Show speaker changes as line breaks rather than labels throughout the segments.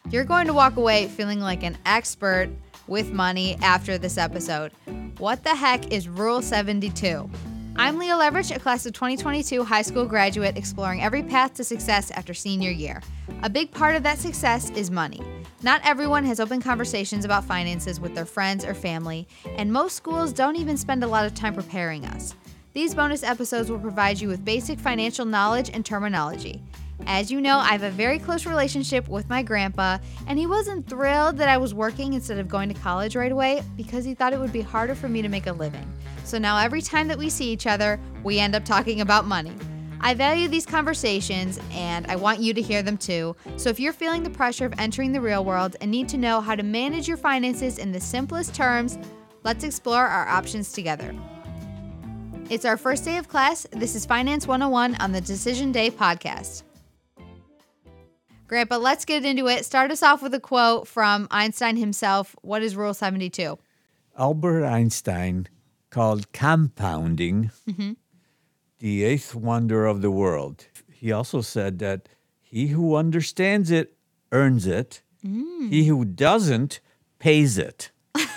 You're going to walk away feeling like an expert with money after this episode. What the heck is Rule 72? I'm Leah Leverich, a class of 2022 high school graduate exploring every path to success after senior year. A big part of that success is money. Not everyone has open conversations about finances with their friends or family, and most schools don't even spend a lot of time preparing us. These bonus episodes will provide you with basic financial knowledge and terminology. As you know, I have a very close relationship with my grandpa, and he wasn't thrilled that I was working instead of going to college right away because he thought it would be harder for me to make a living. So now every time that we see each other, we end up talking about money. I value these conversations, and I want you to hear them too. So if you're feeling the pressure of entering the real world and need to know how to manage your finances in the simplest terms, let's explore our options together. It's our first day of class. This is Finance 101 on the Decision Day podcast. Grandpa, let's get into it. Start us off with a quote from Einstein himself. What is Rule 72?
Albert Einstein called compounding the eighth wonder of the world. He also said that he who understands it earns it. He who doesn't pays it.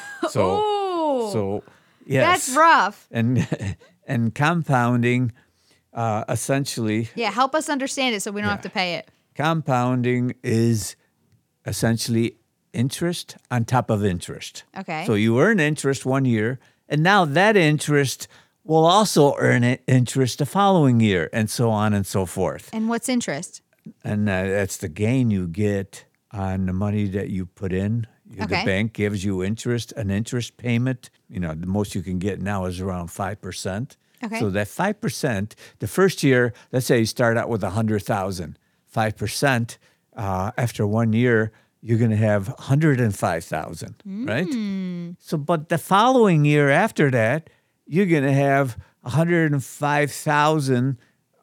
So yes.
That's rough.
And compounding essentially...
Yeah, help us understand it so we don't have to pay it.
Compounding is essentially interest on top of interest.
Okay.
So you earn interest 1 year, and now that interest will also earn interest the following year, and so on and so forth.
And what's interest?
And that's the gain you get on the money that you put in. The bank gives you interest, an interest payment. You know, the most you can get now is around 5%.
Okay.
So that 5%, the first year, let's say you start out with $100,000. 5%, after 1 year, you're going to have $105,000, right? So, but the following year after that, you're going to have $105,000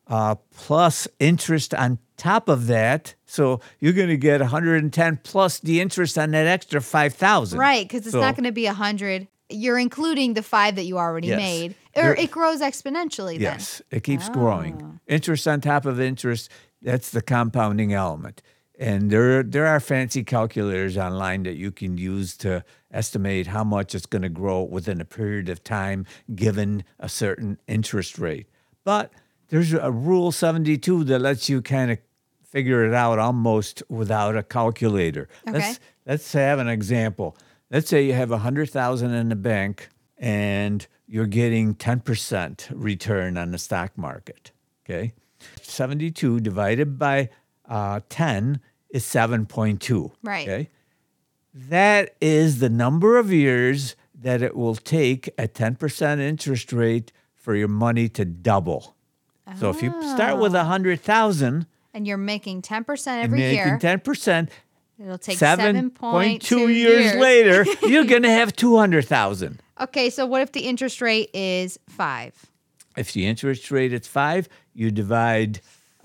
plus interest on top of that. So you're going to get 110 plus the interest on that extra 5,000.
Right, because it's not going to be 100. You're including the 5 that you already made. Or it grows exponentially then.
Yes, it keeps growing. Interest on top of interest. That's the compounding element. And there are fancy calculators online that you can use to estimate how much it's going to grow within a period of time given a certain interest rate. But there's a Rule 72 that lets you kind of figure it out almost without a calculator.
Okay.
Let's have an example. Let's say you have $100,000 in the bank and you're getting 10% return on the stock market, okay? 72 divided by 10 is 7.2.
Right.
Okay. That is the number of years that it will take at 10% interest rate for your money to double. So if you start with 100,000
and you're making 10% every year,
making 10%,
it'll take
7.2 years later, you're going to have 200,000.
Okay, so what if the interest rate is 5?
If the interest rate is 5, you divide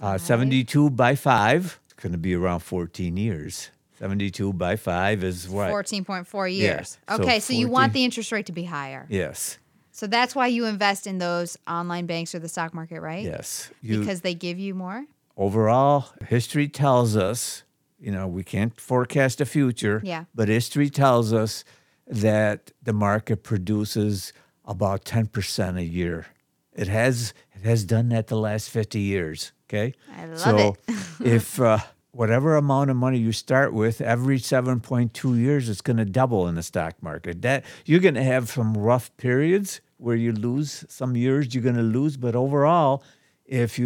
72 by 5. It's going to be around 14 years. 72 by 5 is what?
14.4 years.
Yeah,
okay, so you
14.
want the interest rate to be higher.
Yes.
So that's why you invest in those online banks or the stock market, right?
Yes.
Because they give you more?
Overall, history tells us, we can't forecast the future, but history tells us that the market produces about 10% a year. It has done that the last 50 years, okay?
I love it.
If whatever amount of money you start with, every 7.2 years, it's going to double in the stock market. That you're going to have some rough periods where you lose. Some years you're going to lose, but overall, if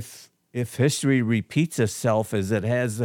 history repeats itself as it has,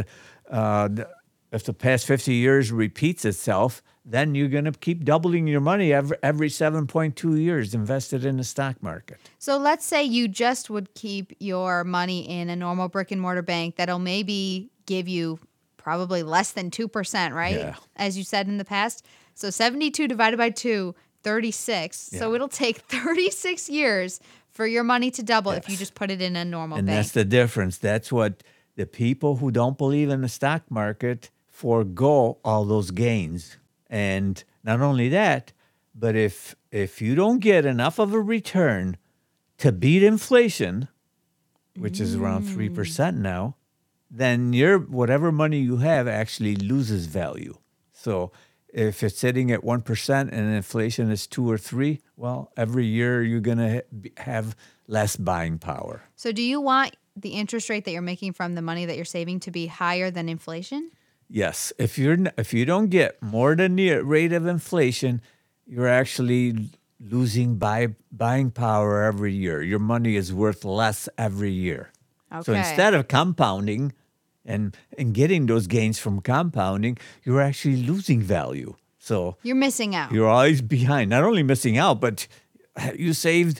if the past 50 years repeats itself, then you're going to keep doubling your money every 7.2 years invested in the stock market.
So let's say you just would keep your money in a normal brick and mortar bank that'll maybe give you probably less than 2%, right?
Yeah.
As you said in the past. So 72 divided by 2, 36.
Yeah.
So it'll take 36 years for your money to double if you just put it in a normal
And
bank.
that's the difference. That's what the people who don't believe in the stock market forego all those gains. And not only that, but if you don't get enough of a return to beat inflation, which is around 3% now, then your whatever money you have actually loses value. So if it's sitting at 1% and inflation is 2 or 3, well, every year you're going to have less buying power.
So do you want the interest rate that you're making from the money that you're saving to be higher than inflation?
Yes, if you don't get more than the rate of inflation, you're actually losing buying power every year. Your money is worth less every year. So
Okay.
instead of compounding and getting those gains from compounding, you're actually losing value. So
You're missing out.
you're always behind. Not only missing out, but you saved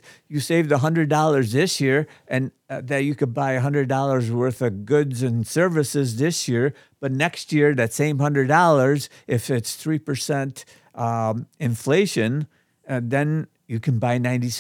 $100 this year, and that you could buy $100 worth of goods and services this year. But next year, that same $100, if it's 3% inflation, then you can buy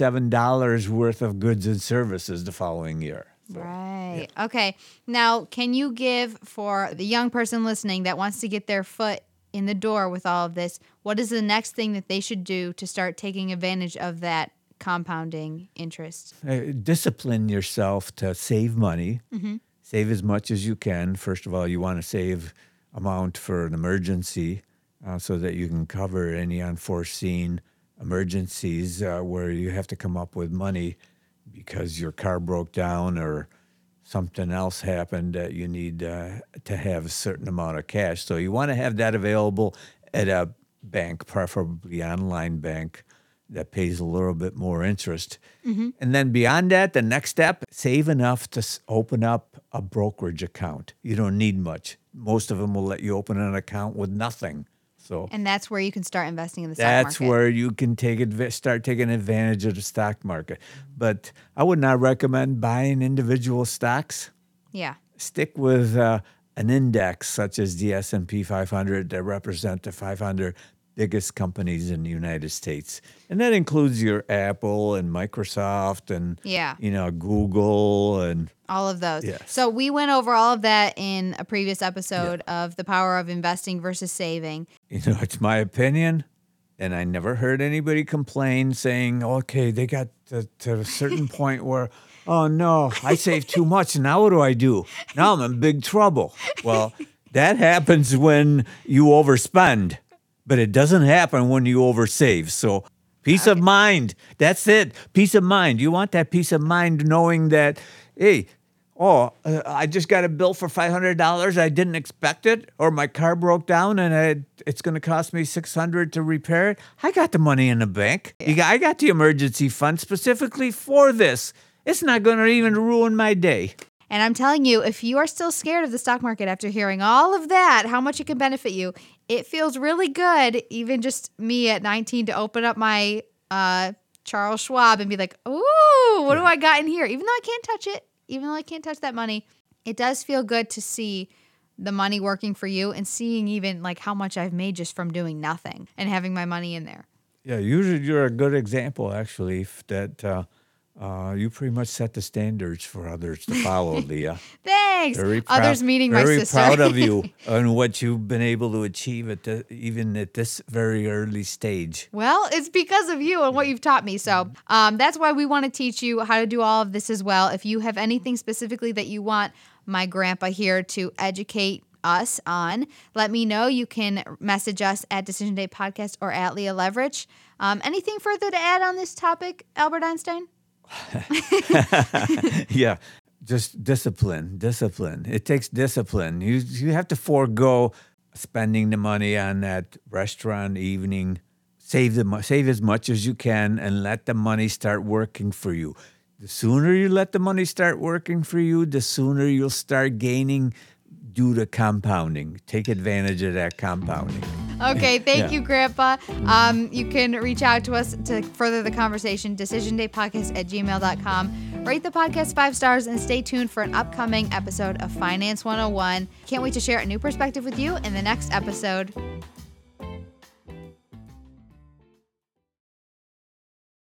$97 worth of goods and services the following year. So,
Right. Okay. Now, can you give for the young person listening that wants to get their foot in the door with all of this, what is the next thing that they should do to start taking advantage of that compounding interest?
discipline yourself to save money. Save as much as you can. First of all, you want to save amount for an emergency so that you can cover any unforeseen emergencies where you have to come up with money because your car broke down or something else happened that you need to have a certain amount of cash. So you want to have that available at a bank, preferably online bank, that pays a little bit more interest. And then beyond that, the next step, save enough to open up a brokerage account. You don't need much. Most of them will let you open an account with nothing. So
And that's where you can start investing in the stock
that's
market.
where you can start taking advantage of the stock market. But I would not recommend buying individual stocks.
Yeah.
Stick with an index such as the S&P 500 that represent the 500 biggest companies in the United States. And that includes your Apple and Microsoft and
Yeah.
Google and
All of those.
Yes.
So we went over all of that in a previous episode of the power of investing versus saving.
it's my opinion, and I never heard anybody complain saying, okay, they got to a certain point where, oh no, I saved too much. Now what do I do? Now I'm in big trouble. Well, that happens when you overspend, but it doesn't happen when you oversave. So peace of mind, that's it. Peace of mind. You want that peace of mind knowing that, hey, I just got a bill for $500. I didn't expect it, or my car broke down and it's going to cost me $600 to repair it. I got the money in the bank. I got the emergency fund specifically for this. It's not going to even ruin my day.
And I'm telling you, if you are still scared of the stock market after hearing all of that, how much it can benefit you, it feels really good, even just me at 19, to open up my Charles Schwab and be like, ooh, what do I got in here? Even though I can't touch it, even though I can't touch that money, it does feel good to see the money working for you and seeing even like how much I've made just from doing nothing and having my money in there.
Yeah, usually you're a good example, actually, that you pretty much set the standards for others to follow, Leah.
Thanks.
Very
Others meaning my sister.
Very proud of you and what you've been able to achieve even at this very early stage.
Well, it's because of you and what you've taught me. So that's why we want to teach you how to do all of this as well. If you have anything specifically that you want my grandpa here to educate us on, let me know. You can message us at Decision Day Podcast or at Leah Leverich. Anything further to add on this topic, Albert Einstein?
Yeah, just discipline. It takes discipline. You have to forego spending the money on that restaurant evening. Save as much as you can and let the money start working for you. The sooner you let the money start working for you, the sooner you'll start gaining due to compounding. Take advantage of that compounding.
Okay, thank
Yeah.
you, Grandpa. You can reach out to us to further the conversation, decisiondaypodcast@gmail.com. Rate the podcast 5 stars and stay tuned for an upcoming episode of Finance 101. Can't wait to share a new perspective with you in the next episode.